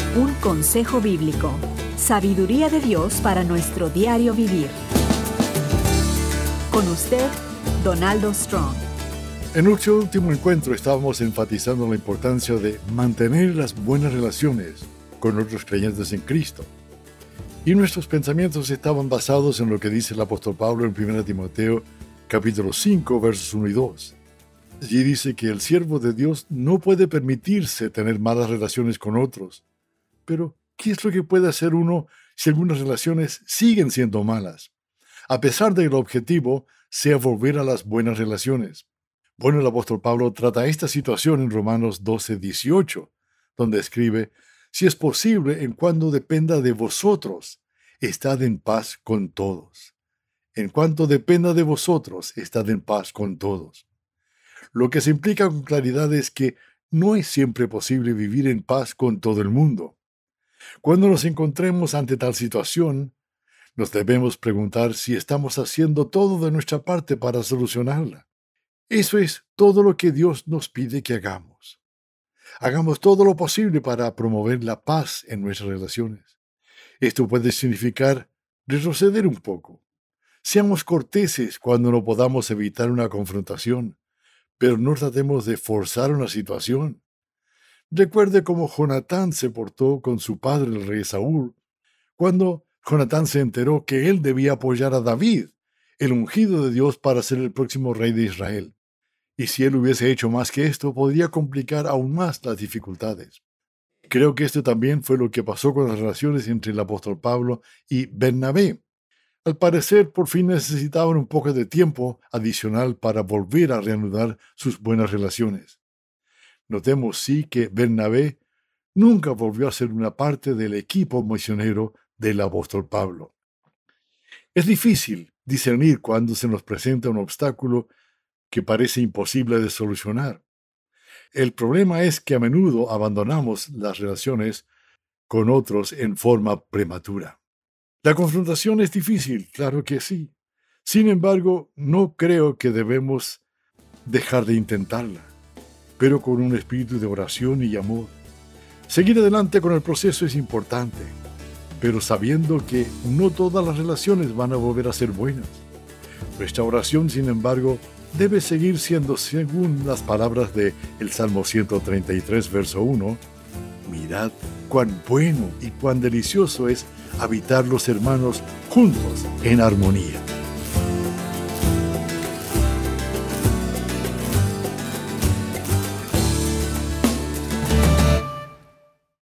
Un consejo bíblico. Sabiduría de Dios para nuestro diario vivir. Con usted, Donaldo Strong. En nuestro último encuentro estábamos enfatizando la importancia de mantener las buenas relaciones con otros creyentes en Cristo. Y nuestros pensamientos estaban basados en lo que dice el apóstol Pablo en 1 Timoteo capítulo 5, versos 1 y 2. Allí dice que el siervo de Dios no puede permitirse tener malas relaciones con otros. Pero, ¿qué es lo que puede hacer uno si algunas relaciones siguen siendo malas? A pesar de que el objetivo sea volver a las buenas relaciones. Bueno, el apóstol Pablo trata esta situación en Romanos 12:18, donde escribe: si es posible, en cuanto dependa de vosotros, estad en paz con todos. En cuanto dependa de vosotros, estad en paz con todos. Lo que se implica con claridad es que no es siempre posible vivir en paz con todo el mundo. Cuando nos encontremos ante tal situación, nos debemos preguntar si estamos haciendo todo de nuestra parte para solucionarla. Eso es todo lo que Dios nos pide que hagamos. Hagamos todo lo posible para promover la paz en nuestras relaciones. Esto puede significar retroceder un poco. Seamos corteses cuando no podamos evitar una confrontación, pero no tratemos de forzar una situación. Recuerde cómo Jonatán se portó con su padre, el rey Saúl, cuando Jonatán se enteró que él debía apoyar a David, el ungido de Dios, para ser el próximo rey de Israel. Y si él hubiese hecho más que esto, podría complicar aún más las dificultades. Creo que esto también fue lo que pasó con las relaciones entre el apóstol Pablo y Bernabé. Al parecer, por fin necesitaban un poco de tiempo adicional para volver a reanudar sus buenas relaciones. Notemos, sí, que Bernabé nunca volvió a ser una parte del equipo misionero del apóstol Pablo. Es difícil discernir cuando se nos presenta un obstáculo que parece imposible de solucionar. El problema es que a menudo abandonamos las relaciones con otros en forma prematura. La confrontación es difícil, claro que sí. Sin embargo, no creo que debemos dejar de intentarla, pero con un espíritu de oración y amor. Seguir adelante con el proceso es importante, pero sabiendo que no todas las relaciones van a volver a ser buenas. Nuestra oración, sin embargo, debe seguir siendo según las palabras de el Salmo 133, verso 1. Mirad cuán bueno y cuán delicioso es habitar los hermanos juntos en armonía.